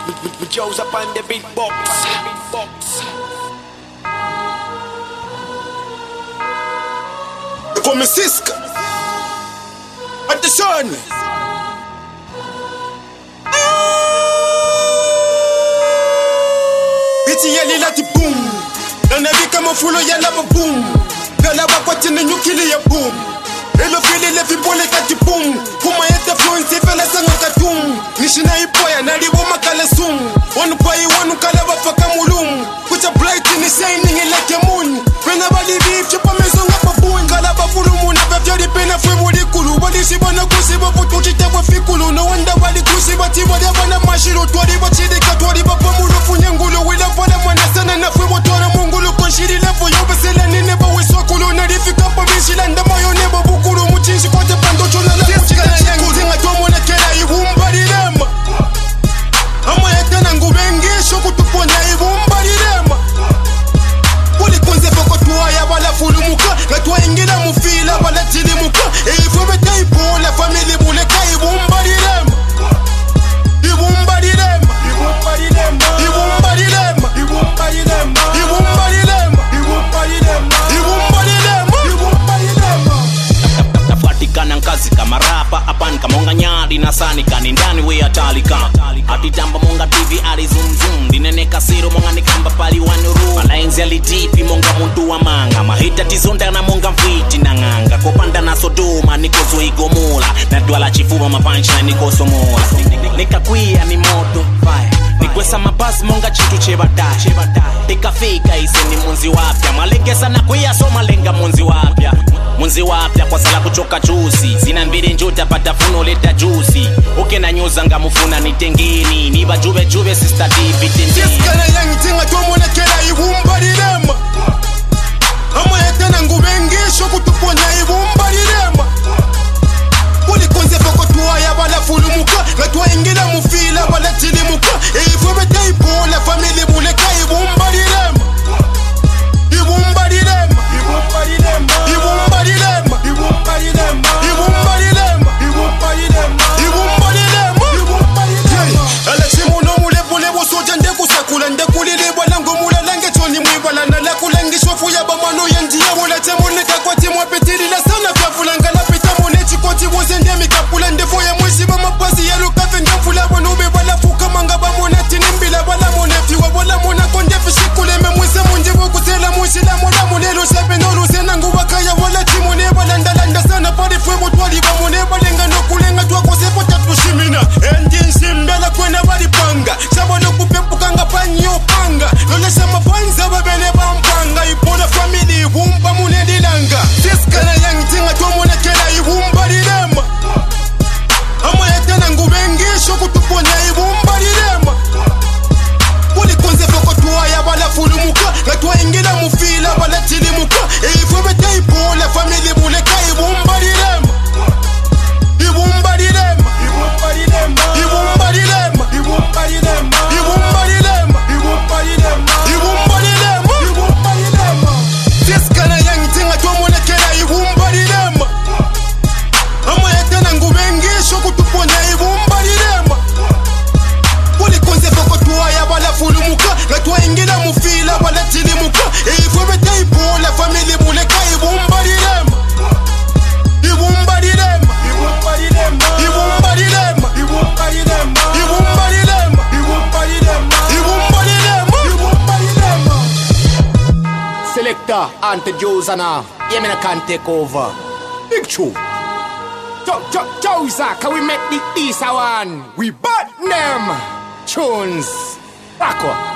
We Joe's up on the big box. Come Siska at the sun. Biti yali lati boom. Nanabi kama fulo yala ba boom. Gala ba kwa tini nyukili ya boom. Elo fili lefi bole kati boom. Kuma yete fluensi fela sanga katum. Nishina ipoya nalibu makale sum. Wanu bayi wanu kala wafaka mulum. Kucha bright ni shining like a moon. Pena bali beef chupa mezonga pa boom. Kala ba fulu muna bevjari pena fwe muli kulu. Wali shibana kusiba putu chitabwa fikulu. No wanda wali kusiba tiwa yabana mashiro. Tuwari wachidi katwari bapa mulu funyangulu. Wila pala mwana sana na fwe motora mungulu. Konshiri levo yoba sela nine ba wisokulu. Narifika pa bishila ndama yone ba bukulu. Muchinshi kote pando chola la kuchika chikulu. Zinga tomo na kera iwumba rirema. Ama yatana ngubengisho kutuponya iwumba rirema. Kuli kunze foko tuwaya wala fulumuka. Gatwa ingila mufila wala tilimuka. Eifwe beta ipola famili muleka iwumba rirema. Iwumba rirema. Iwumba rirema. Iwumba rirema. Iwumba rirema. Iwumba rirema. Iwumba rirema. Iwumba rirema. Iwumba rirema. Nafatikana nkazi kama rapa apan kamonga nyari na sani kani ndani we atalika atitamba monga TV ari zoom zoom dinene kasiro monga nikamba pali wanuru alaenzi alitipi monga muntu wa manga mahita tizonda na monga mfiti na nganga kopanda na sodoma nikozo igomula na dwala chifuma mapancha nikoso mola nikakwia ni moto fire nikwesa mabasi monga chitu chebataye tikafika iseni munzi wapya malengesa na kuya so malenga munzi wapya kwa sala kuchoka juzi zina mbili njuta pata funo leta juzi na nyuza nga mufuna nitengini niba jube sister TV tendini Siskana yangi tinga tomo na kera iwumba rirema. Ama yatana ngubengisho kutuponya iwumba rirema. Kuli konze foko tuwaya wala fulumuka. Gatwa ingila mufila wala tilimuka. Eifwe beta ipola famili muleka iwumba rirema. Iwumba rirema. Iwumba rirema. Iwumba rirema. Iwumba rirema. Iwumba rirema. Iwumba rirema. Iwumba rirema. Iwumba rirema. Alachimu no mulebule bosoja ndekusakula ndekulilibwa lango mulalange choni mwibala na lakulangishwa fuya bamano yandiye wala temoneka kwa timu apetirila sana vyavulanga la pita monechi koti wose ndemi kapula ndefoya mwishi ba mapasi ya lukafe ndamfula wanube wala fuka manga ba monati nimbila wala monefi wa wala mona konde fishikule memwise munjibu kutela mwishila mola monelo shepe nolu sena nguwa kaya wala timone wala ndalanda sana pari fwe mutwali ba mone walenga no kulenga tuwa kosepo tatushimina endin simbela kwena wali panga shabalo kupepukanga panyo panga lolesha mafanza babele bampanga ipola family iwumba munedilanga Siskana yangi tinga tomo na kera iwumba rirema. Ama yatana ngubengisho kutuponya iwumba rirema. Kuli konze foko tuwaya wala fulumuka. Gatwa ingila mufila wala tilimuka. Eifwe beta ipola family muleka iwumba rirema. Iwumba rirema. Iwumba rirema. Iwumba rirema. Iwumba rirema. Iwumba rirema. Iwumba rirema. Iwumba rirema. Iwumba rirema. Siskana yangi tinga tomo na kera iwumba rirema. Ama yatana ngubengisho kutuponya iwumba rirema. Kuli konze foko tuwaya wala fulumuka. Gatwa ingila mufila wala tilimuka. Eifwe beta ipola family muleka iwumba rirema. Iwumba rirema. Iwumba rirema. Iwumba rirema. Iwumba rirema. Iwumba rirema. Iwumba rirema. Iwumba rirema. Iwumba rirema. Selector, Ante Josana, Yemina can take over. Big True. Josa, can we make the East one? We bought them tunes. Rocko.